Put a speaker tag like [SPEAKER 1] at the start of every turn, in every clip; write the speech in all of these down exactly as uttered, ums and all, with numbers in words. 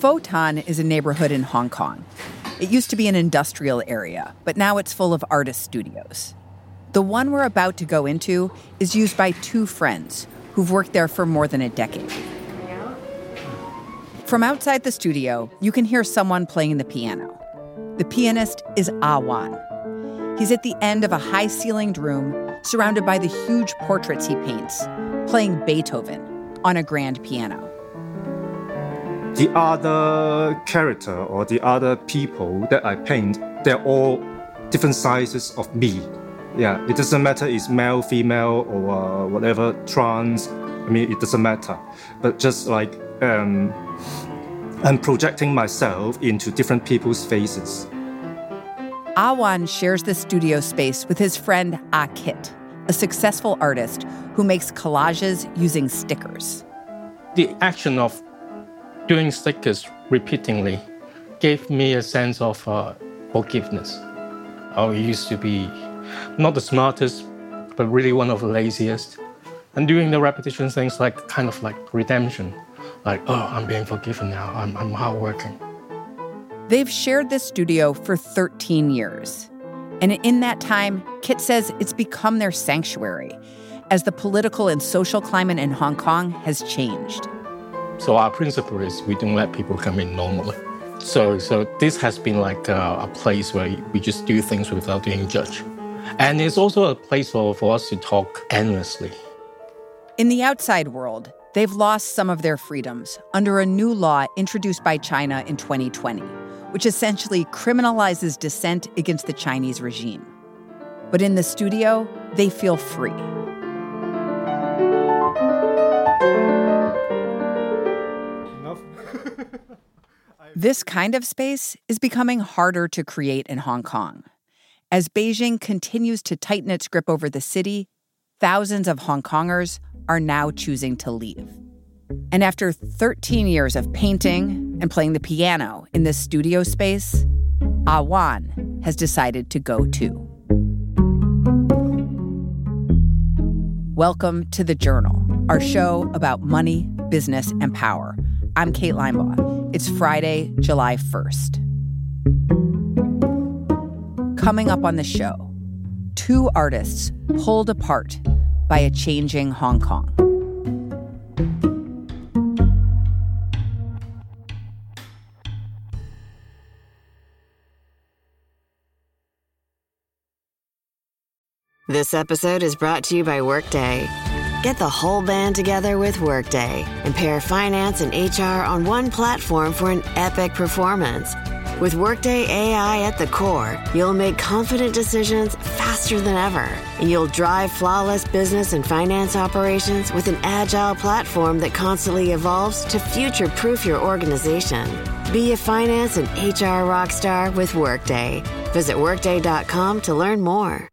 [SPEAKER 1] Fo Tan is a neighborhood in Hong Kong. It used to be an industrial area, but now it's full of artist studios. The one we're about to go into is used by two friends who've worked there for more than a decade. From outside the studio, you can hear someone playing the piano. The pianist is Ah Wan. He's at the end of a high-ceilinged room surrounded by the huge portraits he paints, playing Beethoven on a grand piano.
[SPEAKER 2] The other character or the other people that I paint, they're all different sizes of me. Yeah, it doesn't matter it's male, female, or uh, whatever, trans. I mean, it doesn't matter. But just like um, I'm projecting myself into different people's faces.
[SPEAKER 1] Ah Wan shares the studio space with his friend Ah Kit, a successful artist who makes collages using stickers.
[SPEAKER 3] The action of doing stickers repeatedly gave me a sense of uh, forgiveness. I used to be not the smartest, but really one of the laziest. And doing the repetition things like kind of like redemption. Like, oh, I'm being forgiven now. I'm, I'm hardworking.
[SPEAKER 1] They've shared this studio for thirteen years. And in that time, Kit says it's become their sanctuary as the political and social climate in Hong Kong has changed.
[SPEAKER 3] So our principle is we don't let people come in normally. So so this has been like a, a place where we just do things without being judged. And it's also a place for, for us to talk endlessly.
[SPEAKER 1] In the outside world, they've lost some of their freedoms under a new law introduced by China in twenty twenty, which essentially criminalizes dissent against the Chinese regime. But in the studio, they feel free. This kind of space is becoming harder to create in Hong Kong. As Beijing continues to tighten its grip over the city, thousands of Hong Kongers are now choosing to leave. And after thirteen years of painting and playing the piano in this studio space, Ah Wan has decided to go too. Welcome to The Journal, our show about money, business, and power. I'm Kate Linebaugh. It's Friday, July first. Coming up on the show, two artists pulled apart by a changing Hong Kong.
[SPEAKER 4] This episode is brought to you by Workday. Get the whole band together with Workday and pair finance and H R on one platform for an epic performance. With Workday A I at the core, you'll make confident decisions faster than ever, and you'll drive flawless business and finance operations with an agile platform that constantly evolves to future-proof your organization. Be a finance and H R rockstar with Workday. Visit workday dot com to learn more.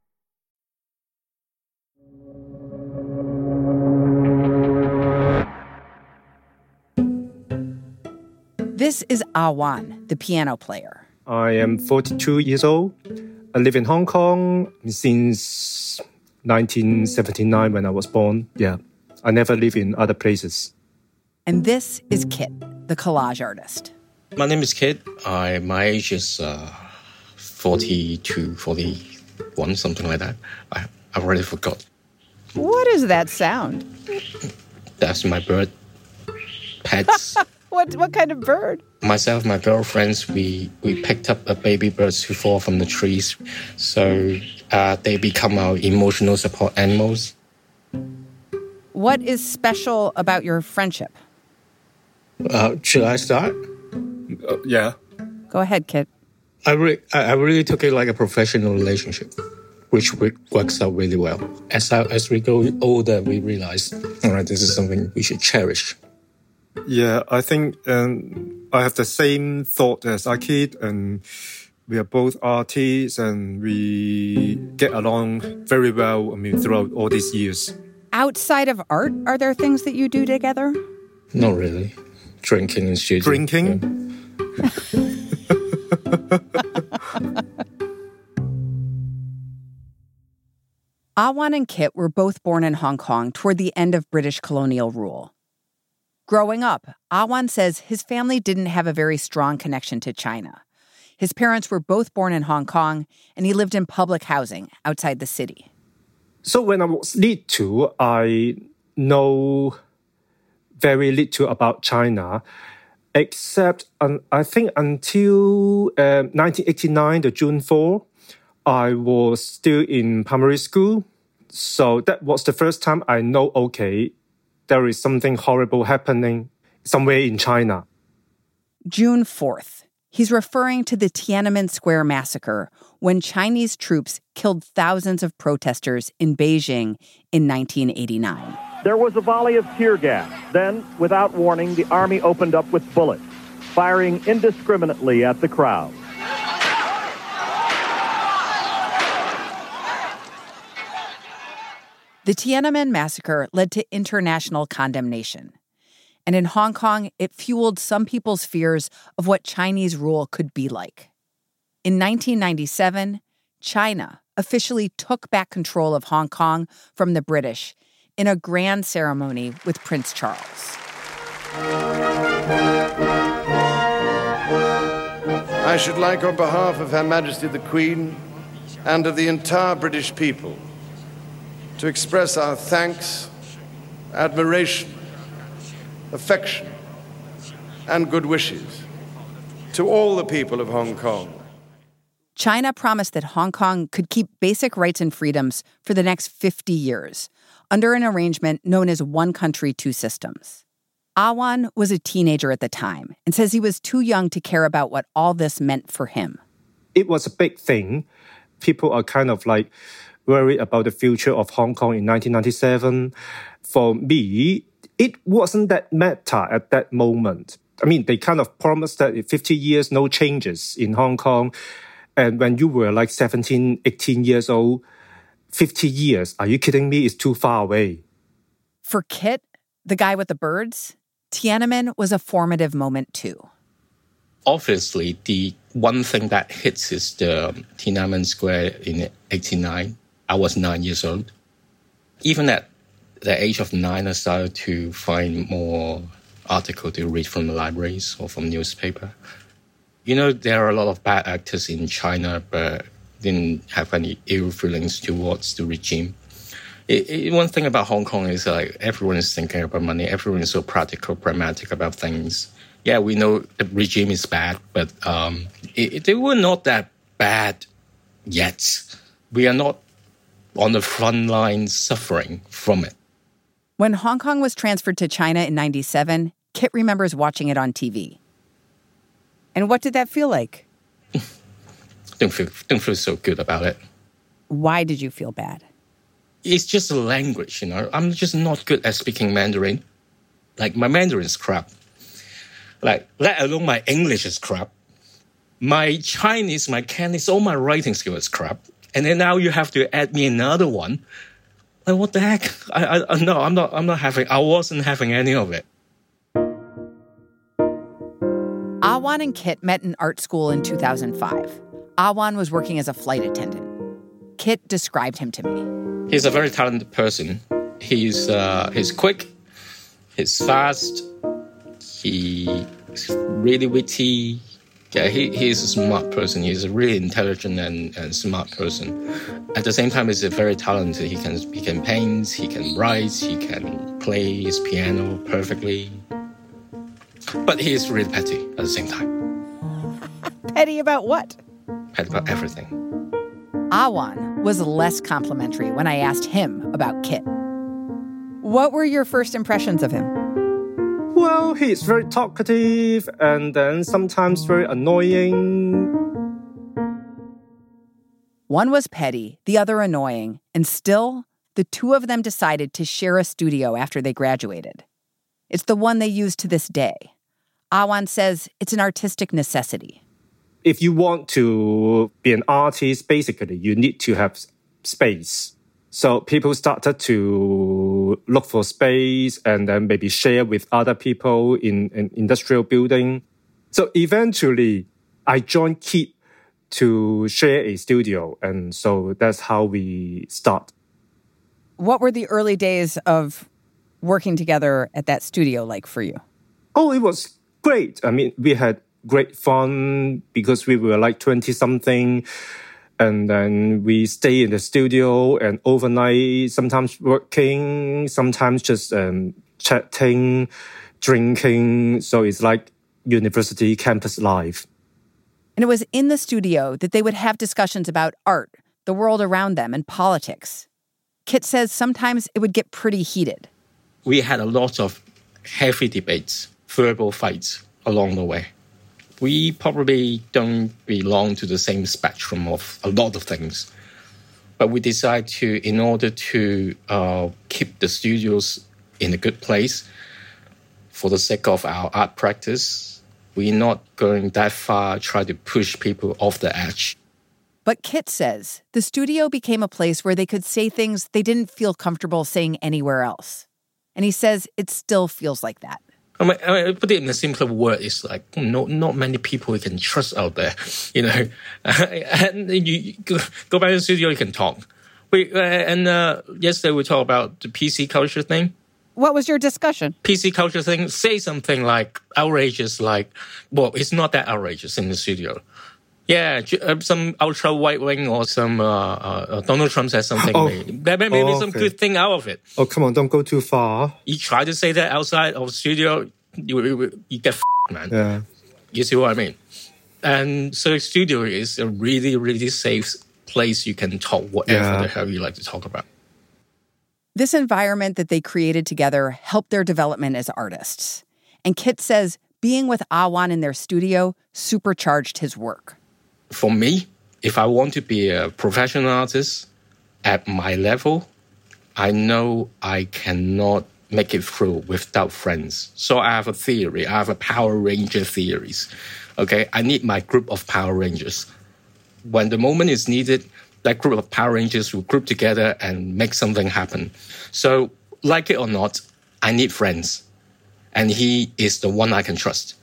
[SPEAKER 1] This is Ah Wan, the piano player.
[SPEAKER 2] I am forty-two years old. I live in Hong Kong since nineteen seventy-nine when I was born. Yeah, I never live in other places.
[SPEAKER 1] And this is Kit, the collage artist.
[SPEAKER 3] My name is Kit. I, my age is uh, forty-two, forty-one, something like that. I, I already forgot.
[SPEAKER 1] What is that sound?
[SPEAKER 3] That's my bird. Pets.
[SPEAKER 1] What what kind of bird?
[SPEAKER 3] Myself, my girlfriends, we, we picked up a baby birds who fall from the trees. So uh, they become our emotional support animals.
[SPEAKER 1] What is special about your friendship?
[SPEAKER 3] Uh, should I start?
[SPEAKER 2] Uh, yeah.
[SPEAKER 1] Go ahead, Kit.
[SPEAKER 3] I, re- I really took it like a professional relationship, which works out really well. As, I, as we go older, we realize, all right, this is something we should cherish.
[SPEAKER 2] Yeah, I think um, I have the same thought as Akid, and we are both artists, and we get along very well, I mean, throughout all these years.
[SPEAKER 1] Outside of art, are there things that you do together?
[SPEAKER 3] Not really. Drinking and studio.
[SPEAKER 2] Drinking?
[SPEAKER 3] Yeah.
[SPEAKER 1] Ah Wan and Kit were both born in Hong Kong toward the end of British colonial rule. Growing up, Awan says his family didn't have a very strong connection to China. His parents were both born in Hong Kong, and he lived in public housing outside the city.
[SPEAKER 2] So when I was little, I know very little about China, except um, I think until uh, nineteen eighty-nine, the June fourth, I was still in primary school. So that was the first time I know, okay, there is something horrible happening somewhere in China.
[SPEAKER 1] June fourth. He's referring to the Tiananmen Square massacre when Chinese troops killed thousands of protesters in Beijing in nineteen eighty-nine.
[SPEAKER 5] There was a volley of tear gas. Then, without warning, the army opened up with bullets, firing indiscriminately at the crowd.
[SPEAKER 1] The Tiananmen massacre led to international condemnation. And in Hong Kong, it fueled some people's fears of what Chinese rule could be like. In nineteen ninety-seven, China officially took back control of Hong Kong from the British in a grand ceremony with Prince Charles.
[SPEAKER 6] I should like, on behalf of Her Majesty the Queen and of the entire British people, to express our thanks, admiration, affection, and good wishes to all the people of Hong Kong.
[SPEAKER 1] China promised that Hong Kong could keep basic rights and freedoms for the next fifty years, under an arrangement known as One Country, Two Systems. Awan was a teenager at the time and says he was too young to care about what all this meant for him.
[SPEAKER 2] It was a big thing. People are kind of like worried about the future of Hong Kong in nineteen ninety-seven. For me, it wasn't that matter at that moment. I mean, they kind of promised that in fifty years, no changes in Hong Kong. And when you were like seventeen, eighteen years old, fifty years, are you kidding me? It's too far away.
[SPEAKER 1] For Kit, the guy with the birds, Tiananmen was a formative moment too.
[SPEAKER 3] Obviously, the one thing that hits is the Tiananmen Square in eighty-nine. I was nine years old. Even at the age of nine, I started to find more articles to read from the libraries or from newspaper. You know, there are a lot of bad actors in China, but didn't have any ill feelings towards the regime. It, it, one thing about Hong Kong is like everyone is thinking about money. Everyone is so practical, pragmatic about things. Yeah, we know the regime is bad, but um, it, it, they were not that bad yet. We are not on the front line suffering from it.
[SPEAKER 1] When Hong Kong was transferred to China in ninety-seven, Kit remembers watching it on T V. And what did that feel like?
[SPEAKER 3] don't feel don't feel so good about it.
[SPEAKER 1] Why did you feel bad?
[SPEAKER 3] It's just a language, you know. I'm just not good at speaking Mandarin. Like, my Mandarin is crap. Like, let alone my English is crap. My Chinese, my Cantonese, all my writing skill is crap. And then now you have to add me another one. Like, what the heck? I, I, no, I'm not, I'm not having, I wasn't having any of it.
[SPEAKER 1] Awan and Kit met in art school in two thousand five. Awan was working as a flight attendant. Kit described him to me.
[SPEAKER 3] He's a very talented person. He's, uh, he's quick. He's fast. He's really witty. Yeah, he, he's a smart person. He's a really intelligent and, and smart person. At the same time, he's a very talented. He can he can paint, he can write, he can play his piano perfectly. But he is really petty at the same time.
[SPEAKER 1] Petty about what?
[SPEAKER 3] Petty about everything.
[SPEAKER 1] Awan was less complimentary when I asked him about Kit. What were your first impressions of him?
[SPEAKER 2] Well, he's very talkative and then sometimes very annoying.
[SPEAKER 1] One was petty, the other annoying, and still, the two of them decided to share a studio after they graduated. It's the one they use to this day. Awan says it's an artistic necessity.
[SPEAKER 2] If you want to be an artist, basically, you need to have space. So people started to look for space and then maybe share with other people in an industrial building. So eventually, I joined Kit to share a studio. And so that's how we start.
[SPEAKER 1] What were the early days of working together at that studio like for you?
[SPEAKER 2] Oh, it was great. I mean, we had great fun because we were like twenty-something. And then we stay in the studio and overnight, sometimes working, sometimes just um, chatting, drinking. So it's like university campus life.
[SPEAKER 1] And it was in the studio that they would have discussions about art, the world around them, and politics. Kit says sometimes it would get pretty heated.
[SPEAKER 3] We had a lot of heavy debates, verbal fights along the way. We probably don't belong to the same spectrum of a lot of things. But we decided to, in order to uh, keep the studios in a good place, for the sake of our art practice, we're not going that far, try to push people off the edge.
[SPEAKER 1] But Kit says the studio became a place where they could say things they didn't feel comfortable saying anywhere else. And he says it still feels like that.
[SPEAKER 3] I mean, I mean, put it in a simpler word, it's like no, not many people you can trust out there, you know. And you, you go, go back to the studio, you can talk. We uh, and uh, yesterday we talked about the P C culture thing.
[SPEAKER 1] What was your discussion?
[SPEAKER 3] P C culture thing. Say something like outrageous, like, well, it's not that outrageous in the studio. Yeah, some ultra right wing or some uh, uh, Donald Trump says something.
[SPEAKER 2] Oh.
[SPEAKER 3] There may be
[SPEAKER 2] oh,
[SPEAKER 3] some
[SPEAKER 2] okay.
[SPEAKER 3] good thing out of it.
[SPEAKER 2] Oh, come on, don't go too far.
[SPEAKER 3] You try to say that outside of the studio, you, you, you get f***ed, man.
[SPEAKER 2] Yeah.
[SPEAKER 3] You see what I mean? And so studio is a really, really safe place you can talk whatever
[SPEAKER 2] yeah.
[SPEAKER 3] the hell you like to talk about.
[SPEAKER 1] This environment that they created together helped their development as artists. And Kit says being with Ah Wan in their studio supercharged his work.
[SPEAKER 3] For me, if I want to be a professional artist at my level, I know I cannot make it through without friends. So I have a theory. I have a Power Ranger theories. Okay, I need my group of Power Rangers. When the moment is needed, that group of Power Rangers will group together and make something happen. So, like it or not, I need friends. And he is the one I can trust.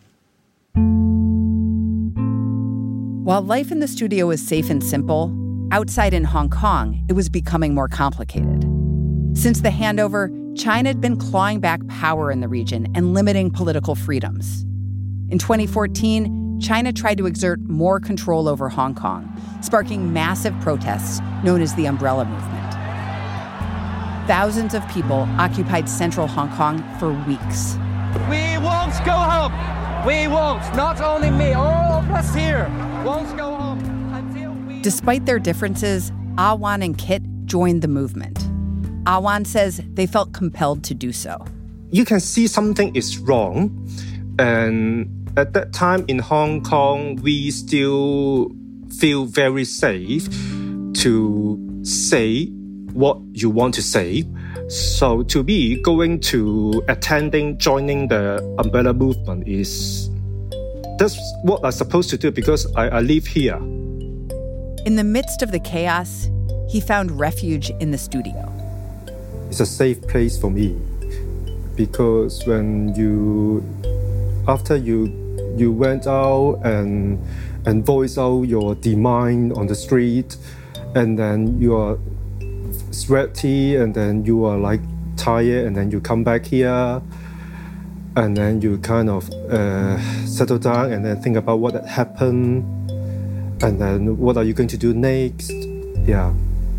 [SPEAKER 1] While life in the studio was safe and simple, outside in Hong Kong, it was becoming more complicated. Since the handover, China had been clawing back power in the region and limiting political freedoms. In twenty fourteen, China tried to exert more control over Hong Kong, sparking massive protests known as the Umbrella Movement. Thousands of people occupied central Hong Kong for weeks.
[SPEAKER 7] We won't go home. We won't. Not only me, all of us here won't go home until we...
[SPEAKER 1] Despite their differences, Ah Wan and Kit joined the movement. Ah Wan says they felt compelled to do so.
[SPEAKER 2] You can see something is wrong. And at that time in Hong Kong, we still feel very safe to say what you want to say. So to me, going to attending, joining the Umbrella Movement is, that's what I'm supposed to do because I, I live here.
[SPEAKER 1] In the midst of the chaos, he found refuge in the studio.
[SPEAKER 2] It's a safe place for me because when you, after you, you went out and and voice out your demand on the street, and then you are sweaty, and then you are like tired, and then you come back here, and then you kind of uh, settle down, and then think about what had happened, and then what are you going to do next? Yeah.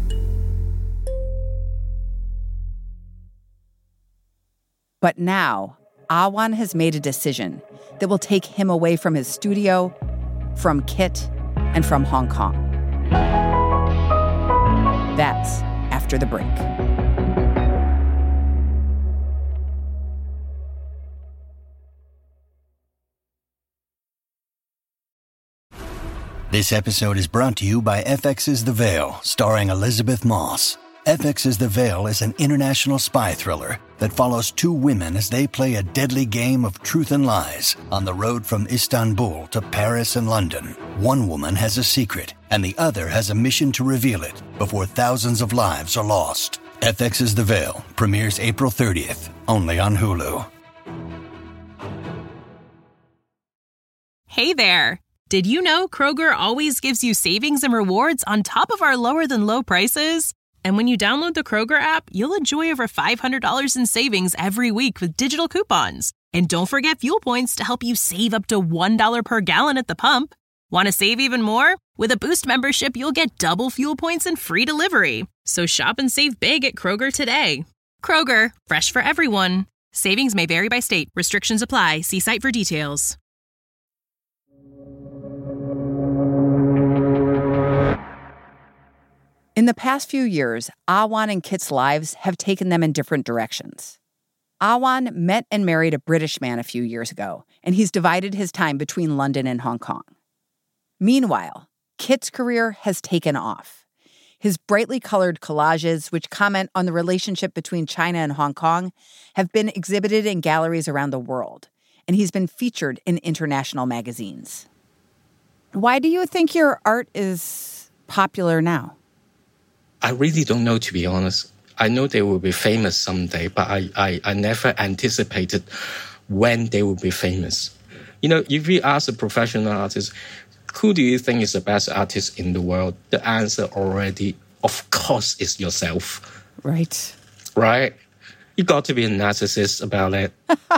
[SPEAKER 1] But now, Ah Wan has made a decision that will take him away from his studio, from Kit, and from Hong Kong. That's after the break.
[SPEAKER 8] This episode is brought to you by F X's The Veil, starring Elizabeth Moss. F X's The Veil is an international spy thriller that follows two women as they play a deadly game of truth and lies on the road from Istanbul to Paris and London. One woman has a secret, and the other has a mission to reveal it before thousands of lives are lost. F X's The Veil premieres April thirtieth, only on Hulu.
[SPEAKER 9] Hey there! Did you know Kroger always gives you savings and rewards on top of our lower-than-low prices? And when you download the Kroger app, you'll enjoy over five hundred dollars in savings every week with digital coupons. And don't forget Fuel Points to help you save up to one dollar per gallon at the pump. Want to save even more? With a Boost membership, you'll get double Fuel Points and free delivery. So shop and save big at Kroger today. Kroger, fresh for everyone. Savings may vary by state. Restrictions apply. See site for details.
[SPEAKER 1] In the past few years, Awan and Kit's lives have taken them in different directions. Awan met and married a British man a few years ago, and he's divided his time between London and Hong Kong. Meanwhile, Kit's career has taken off. His brightly colored collages, which comment on the relationship between China and Hong Kong, have been exhibited in galleries around the world, and he's been featured in international magazines. Why do you think your art is popular now?
[SPEAKER 3] I really don't know, to be honest. I know they will be famous someday, but I, I, I never anticipated when they will be famous. You know, if you ask a professional artist, who do you think is the best artist in the world? The answer already, of course, is yourself.
[SPEAKER 1] Right.
[SPEAKER 3] Right? You got to be a narcissist about it.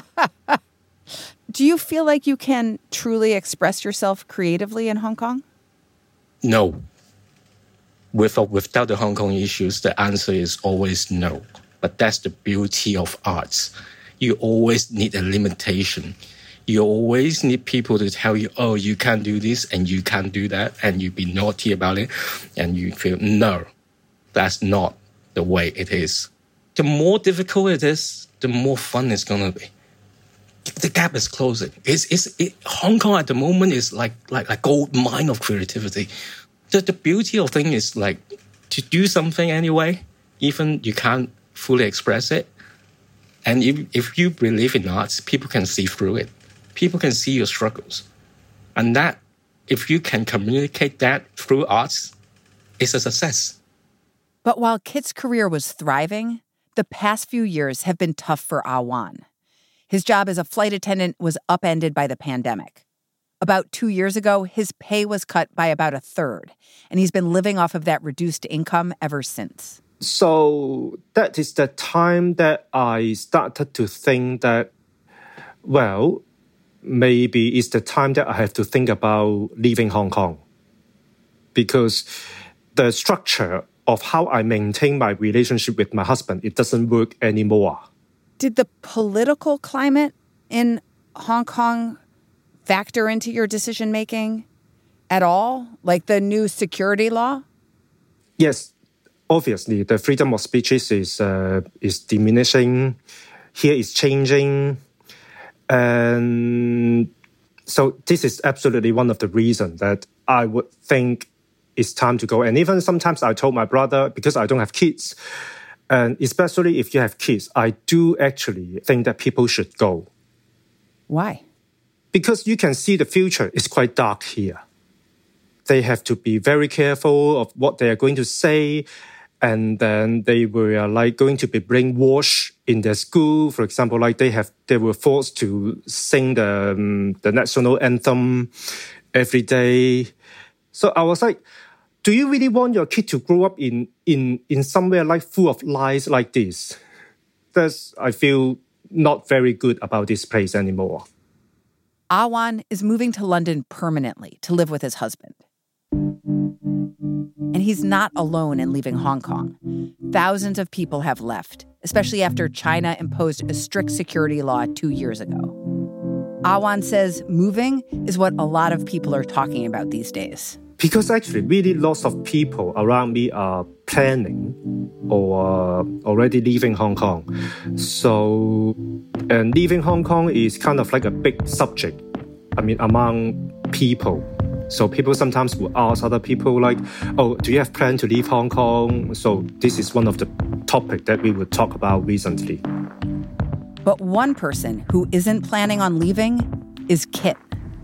[SPEAKER 1] Do you feel like you can truly express yourself creatively in Hong Kong?
[SPEAKER 3] No. With or without the Hong Kong issues, the answer is always no. But that's the beauty of arts. You always need a limitation. You always need people to tell you, oh, you can't do this and you can't do that, and you be naughty about it, and you feel, no, that's not the way it is. The more difficult it is, the more fun it's going to be. The gap is closing. It's, it's, it, Hong Kong at the moment is like, like a gold mine of creativity. The, the beauty of thing is like to do something anyway, even you can't fully express it. And if, if you believe in arts, people can see through it. People can see your struggles. And that, if you can communicate that through arts, it's a success.
[SPEAKER 1] But while Kit's career was thriving, the past few years have been tough for Awan. His job as a flight attendant was upended by the pandemic. About two years ago, his pay was cut by about a third, and he's been living off of that reduced income ever since.
[SPEAKER 2] So that is the time that I started to think that, well, maybe it's the time that I have to think about leaving Hong Kong. Because the structure of how I maintain my relationship with my husband, it doesn't work anymore.
[SPEAKER 1] Did the political climate in Hong Kong factor into your decision-making at all? Like the new security law?
[SPEAKER 2] Yes, obviously, the freedom of speech is, uh, is diminishing. Here is changing. And so this is absolutely one of the reasons that I would think it's time to go. And even sometimes I told my brother, because I don't have kids, and especially if you have kids, I do actually think that people should go.
[SPEAKER 1] Why?
[SPEAKER 2] Because you can see the future is quite dark here. They have to be very careful of what they are going to say, and then they were like going to be brainwashed in their school. For example, like they have, they were forced to sing the um, the national anthem every day. So I was like, do you really want your kid to grow up in in in somewhere like full of lies like this? That's, I feel, not very good about this place anymore.
[SPEAKER 1] Awan is moving to London permanently to live with his husband. And he's not alone in leaving Hong Kong. Thousands of people have left, especially after China imposed a strict security law two years ago. Awan says moving is what a lot of people are talking about these days.
[SPEAKER 2] Because actually, really lots of people around me are planning or uh, already leaving Hong Kong. So, and leaving Hong Kong is kind of like a big subject, I mean, among people. So people sometimes will ask other people like, oh, do you have plan to leave Hong Kong? So this is one of the topics that we would talk about recently.
[SPEAKER 1] But one person who isn't planning on leaving is Kit.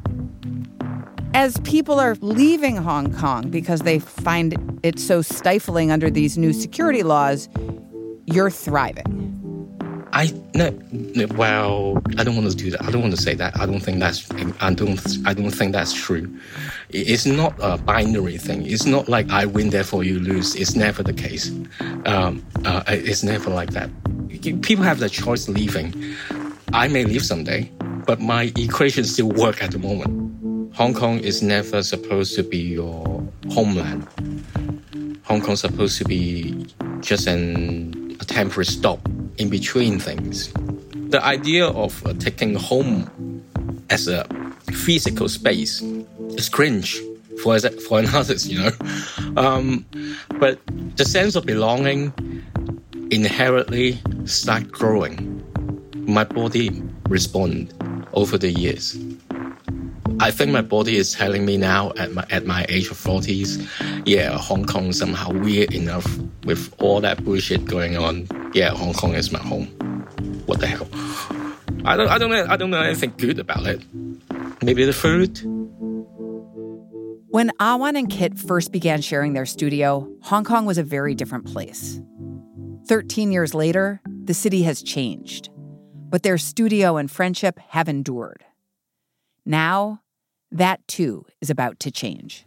[SPEAKER 1] As people are leaving Hong Kong because they find it so stifling under these new security laws, you're thriving.
[SPEAKER 3] I no, no, well, I don't want to do that. I don't want to say that. I don't think that's. I don't. I don't think that's true. It's not a binary thing. It's not like I win, therefore you lose. It's never the case. Um, uh, it's never like that. People have the choice leaving. I may leave someday, but my equations still work at the moment. Hong Kong is never supposed to be your homeland. Hong Kong's supposed to be just an, a temporary stop in between things. The idea of uh, taking home as a physical space is cringe for, for an artist, you know. Um, but the sense of belonging inherently start growing. My body respond over the years. I think my body is telling me now at my at my age of forties, yeah, Hong Kong somehow weird enough with all that bullshit going on. Yeah, Hong Kong is my home. What the hell? I don't I don't know I don't know anything good about it. Maybe the food.
[SPEAKER 1] When Awan and Kit first began sharing their studio, Hong Kong was a very different place. Thirteen years later, the city has changed, but their studio and friendship have endured. Now, that too is about to change.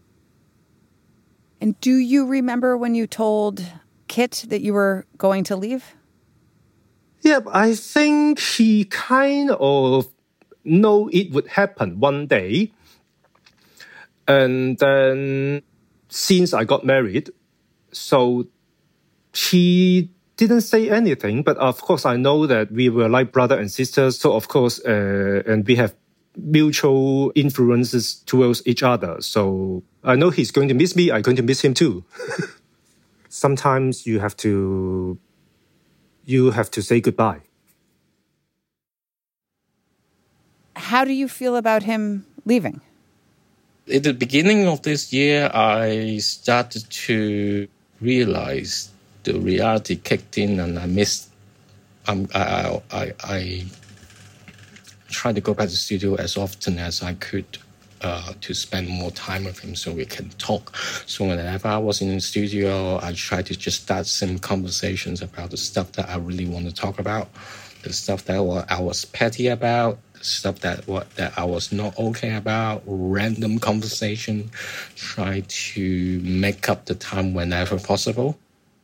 [SPEAKER 1] And do you remember when you told Kit that you were going to leave?
[SPEAKER 2] Yeah, I think he kind of know it would happen one day. And then since I got married, so he didn't say anything, but of course I know that we were like brother and sisters. So of course, uh, and we have mutual influences towards each other. So I know he's going to miss me. I'm going to miss him too. Sometimes you have to, you have to say goodbye.
[SPEAKER 1] How do you feel about him leaving?
[SPEAKER 3] At the beginning of this year, I started to realize the reality kicked in, and I missed. Um, I, I, I tried to go back to the studio as often as I could uh, to spend more time with him so we can talk. So whenever I was in the studio, I tried to just start some conversations about the stuff that I really want to talk about, the stuff that I was petty about, the stuff that what that I was not okay about, random conversation. Try to make up the time whenever possible.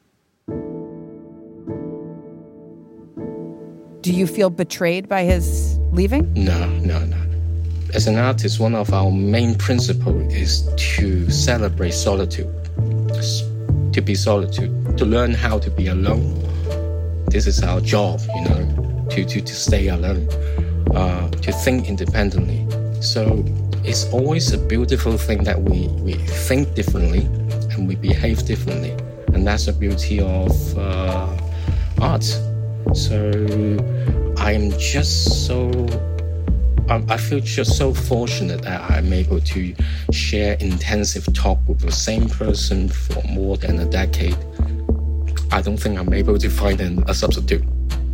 [SPEAKER 1] Do you feel betrayed by his leaving?
[SPEAKER 3] No, no, no. As an artist, one of our main principles is to celebrate solitude, to be solitude, to learn how to be alone. This is our job, you know, to, to, to stay alone, uh, to think independently. So it's always a beautiful thing that we, we think differently and we behave differently. And that's the beauty of uh, art. So I'm just so, I feel just so fortunate that I'm able to share intensive talk with the same person for more than a decade. I don't think I'm able to find a substitute.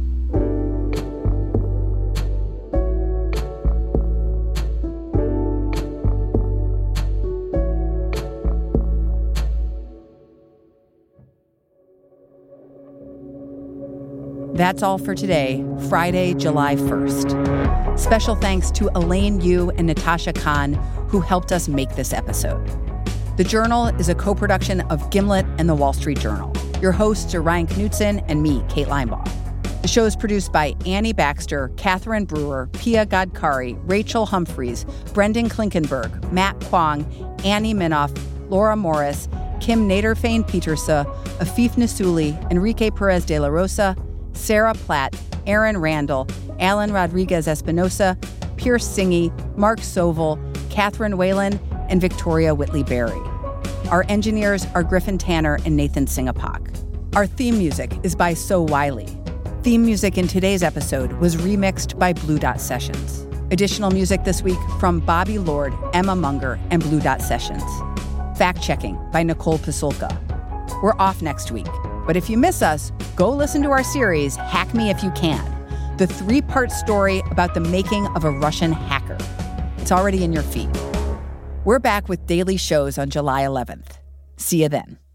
[SPEAKER 1] That's all for today, Friday, July first. Special thanks to Elaine Yu and Natasha Khan, who helped us make this episode. The Journal is a co-production of Gimlet and The Wall Street Journal. Your hosts are Ryan Knutson and me, Kate Linebaugh. The show is produced by Annie Baxter, Catherine Brewer, Pia Godkari, Rachel Humphreys, Brendan Klinkenberg, Matt Kwong, Annie Minoff, Laura Morris, Kim Naderfane-Petersa, Afif Nasuli, Enrique Perez de la Rosa, Sarah Platt, Aaron Randall, Alan Rodriguez Espinosa, Pierce Singy, Mark Sovell, Catherine Whalen, and Victoria Whitley-Berry. Our engineers are Griffin Tanner and Nathan Singapak. Our theme music is by So Wiley. Theme music in today's episode was remixed by Blue Dot Sessions. Additional music this week from Bobby Lord, Emma Munger, and Blue Dot Sessions. Fact-checking by Nicole Pasulka. We're off next week, but if you miss us, go listen to our series, Hack Me If You Can, the three-part story about the making of a Russian hacker. It's already in your feed. We're back with daily shows on July eleventh. See you then.